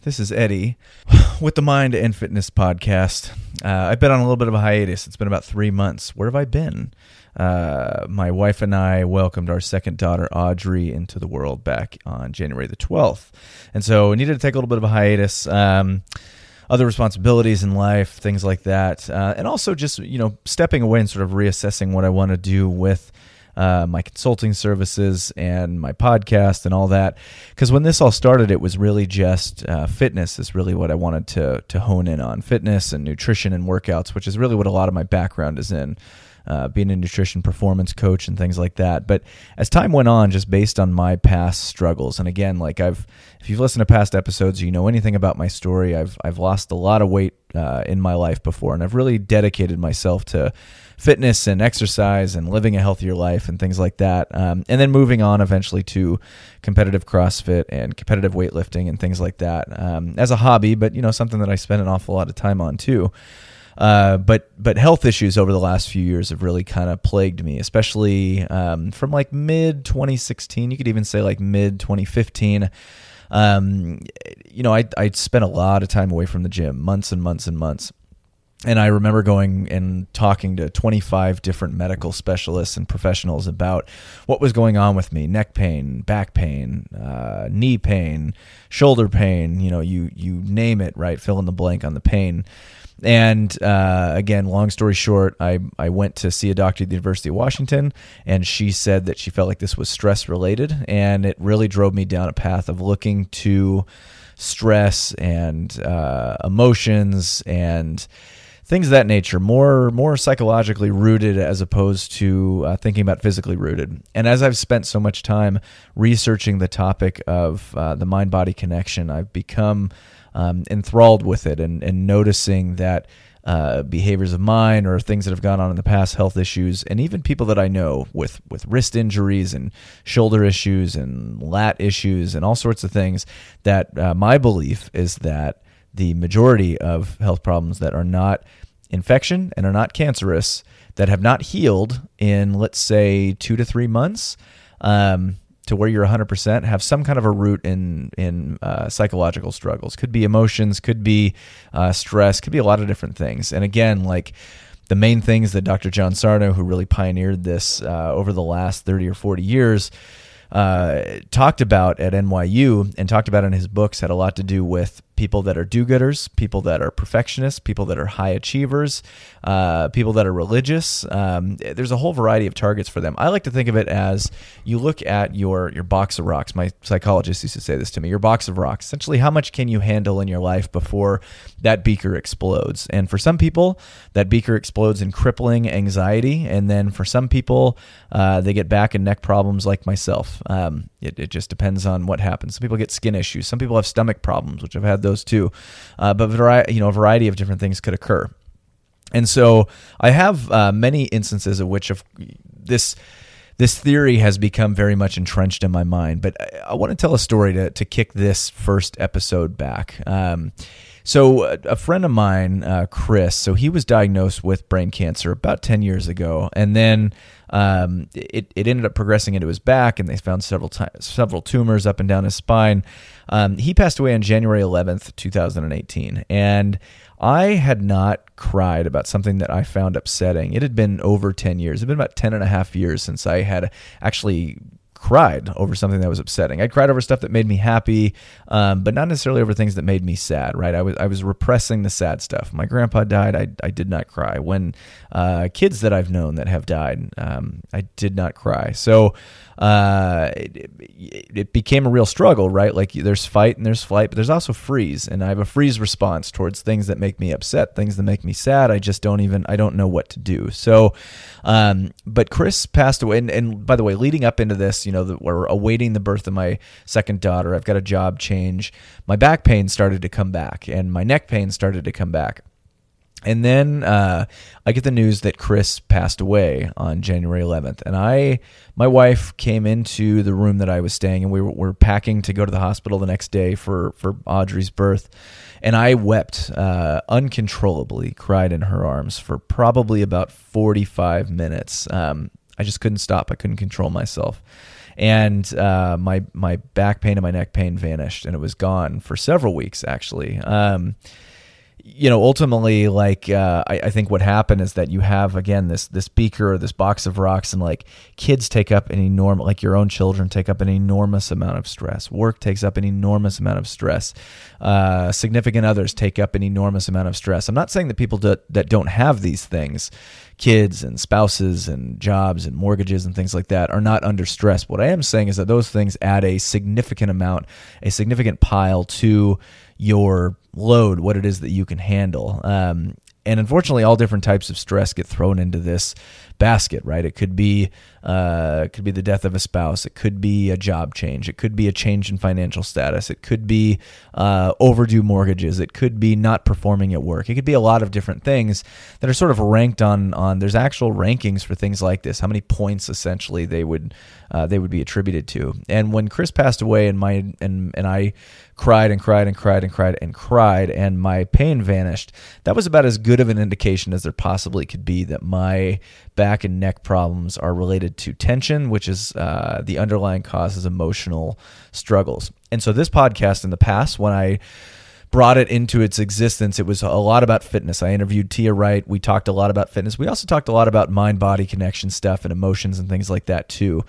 This is Eddie with the Mind and Fitness Podcast. I've been on a little bit of a hiatus. It's been about 3 months. Where have I been? My wife and I welcomed our second daughter, Audrey, into the world back on January the 12th. And so we needed to take a little bit of a hiatus. Other responsibilities in life, things like that. And also just, stepping away and sort of reassessing what I want to do with my consulting services and my podcast and all that. Because when this all started, it was really just fitness is really what I wanted to hone in on. Fitness and nutrition and workouts, which is really what a lot of my background is in. Being a nutrition performance coach and things like that. But as time went on, just based on my past struggles, and again, if you've listened to past episodes, you know anything about my story, I've lost a lot of weight in my life before, and I've really dedicated myself to fitness and exercise and living a healthier life and things like that. And then moving on eventually to competitive CrossFit and competitive weightlifting and things like that as a hobby, but something that I spend an awful lot of time on too. But health issues over the last few years have really kind of plagued me, especially from like mid 2016. You could even say like mid 2015. I spent a lot of time away from the gym, months and months and months. And I remember going and talking to 25 different medical specialists and professionals about what was going on with me: neck pain, back pain, knee pain, shoulder pain. You name it, right? Fill in the blank on the pain. And again, long story short, I went to see a doctor at the University of Washington, and she said that she felt like this was stress related, and it really drove me down a path of looking to stress and emotions and things of that nature, more psychologically rooted as opposed to thinking about physically rooted. And as I've spent so much time researching the topic of the mind-body connection, I've become enthralled with it and noticing that behaviors of mine or things that have gone on in the past, health issues, and even people that I know with wrist injuries and shoulder issues and lat issues and all sorts of things, that my belief is that the majority of health problems that are not infection and are not cancerous, that have not healed in, let's say, 2 to 3 months, to where you're 100%, have some kind of a root in psychological struggles. Could be emotions, could be stress, could be a lot of different things. And again, like the main things that Dr. John Sarno, who really pioneered this over the last 30 or 40 years, talked about at NYU and talked about in his books, had a lot to do with people that are do-gooders, people that are perfectionists, people that are high achievers, people that are religious. There's a whole variety of targets for them. I like to think of it as you look at your box of rocks. My psychologist used to say this to me: your box of rocks. Essentially, how much can you handle in your life before that beaker explodes? And for some people, that beaker explodes in crippling anxiety. And then for some people, they get back and neck problems like myself. It just depends on what happens. Some people get skin issues. Some people have stomach problems, which I've had those too. But a variety of different things could occur. And so I have many instances of which of this theory has become very much entrenched in my mind. But I want to tell a story to kick this first episode back. So a friend of mine, Chris, so he was diagnosed with brain cancer about 10 years ago, and then it ended up progressing into his back, and they found several tumors up and down his spine. He passed away on January 11th, 2018, and I had not cried about something that I found upsetting. It had been over 10 years. It had been about 10 and a half years since I had actually cried over something that was upsetting. I cried over stuff that made me happy, but not necessarily over things that made me sad, right? I was repressing the sad stuff. My grandpa died. I did not cry. When kids that I've known that have died, I did not cry. So it became a real struggle, right? Like there's fight and there's flight, but there's also freeze. And I have a freeze response towards things that make me upset, things that make me sad. I don't know what to do. So, but Chris passed away. And by the way, leading up into this, we're awaiting the birth of my second daughter. I've got a job change. My back pain started to come back and my neck pain started to come back. And then I get the news that Chris passed away on January 11th. And my wife came into the room that I was staying in. We were packing to go to the hospital the next day for Audrey's birth. And I wept uncontrollably, cried in her arms for probably about 45 minutes. I just couldn't stop. I couldn't control myself. and my back pain and my neck pain vanished, and it was gone for several weeks actually. Ultimately, I think what happened is that you have, again, this beaker or this box of rocks, and like kids take up an enormous, like your own children take up an enormous amount of stress. Work takes up an enormous amount of stress. Significant others take up an enormous amount of stress. I'm not saying that people that don't have these things, kids and spouses and jobs and mortgages and things like that, are not under stress. What I am saying is that those things add a significant pile to your load, what it is that you can handle. And unfortunately, all different types of stress get thrown into this basket, right? It could be the death of a spouse. It could be a job change. It could be a change in financial status. It could be overdue mortgages. It could be not performing at work. It could be a lot of different things that are sort of ranked on. There's actual rankings for things like this. How many points essentially they would be attributed to. And when Chris passed away, and I cried and cried and cried and cried and cried, and my pain vanished, that was about as good of an indication as there possibly could be that my back and neck problems are related to tension, which is the underlying cause is emotional struggles. And so this podcast in the past, when I brought it into its existence, it was a lot about fitness. I interviewed Tia Wright. We talked a lot about fitness. We also talked a lot about mind-body connection stuff and emotions and things like that too.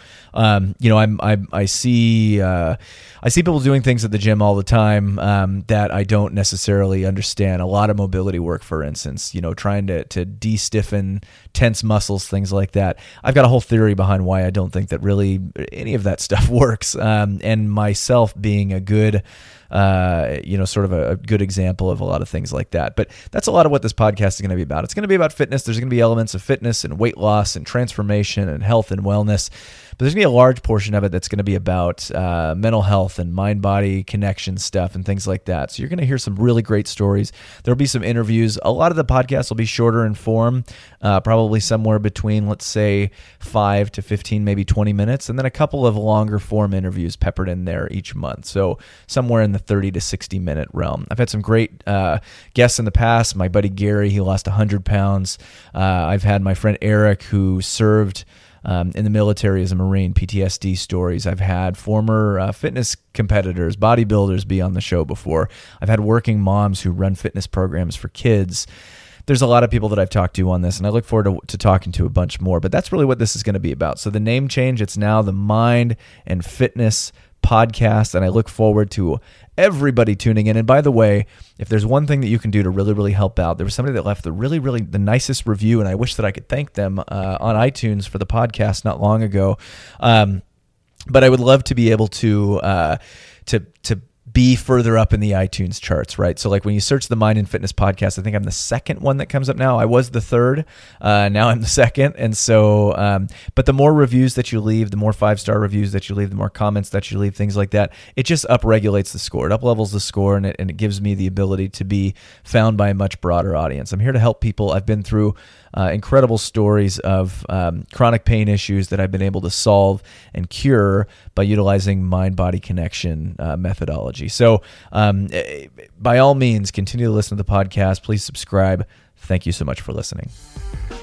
I see people doing things at the gym all the time that I don't necessarily understand. A lot of mobility work, for instance, trying to de-stiffen tense muscles, things like that. I've got a whole theory behind why I don't think that really any of that stuff works. And myself being a good sort of a good example of a lot of things like that. But that's a lot of what this podcast is going to be about. It's going to be about fitness. There's going to be elements of fitness and weight loss and transformation and health and wellness. But there's going to be a large portion of it that's going to be about mental health and mind-body connection stuff and things like that. So you're going to hear some really great stories. There'll be some interviews. A lot of the podcasts will be shorter in form, probably somewhere between, let's say, 5 to 15, maybe 20 minutes, and then a couple of longer form interviews peppered in there each month. So somewhere in the 30 to 60 minute realm. I've had some great guests in the past. My buddy Gary, he lost 100 pounds. I've had my friend Eric, who served in the military as a Marine, PTSD stories. I've had former fitness competitors, bodybuilders be on the show before. I've had working moms who run fitness programs for kids. There's a lot of people that I've talked to on this, and I look forward to talking to a bunch more, but that's really what this is going to be about. So the name change, it's now the Mind and Fitness Podcast, and I look forward to everybody tuning in. And by the way, if there's one thing that you can do to really, really help out, there was somebody that left the nicest review, and I wish that I could thank them on iTunes for the podcast not long ago. But I would love to be able to be further up in the iTunes charts, right? So like when you search the Mind and Fitness Podcast, I think I'm the second one that comes up now. I was the third. Now I'm the second. And so, but the more reviews that you leave, the more 5-star reviews that you leave, the more comments that you leave, things like that, it just upregulates the score. It uplevels the score, and it gives me the ability to be found by a much broader audience. I'm here to help people. I've been through incredible stories of chronic pain issues that I've been able to solve and cure by utilizing mind-body connection methodology. So by all means, continue to listen to the podcast. Please subscribe. Thank you so much for listening.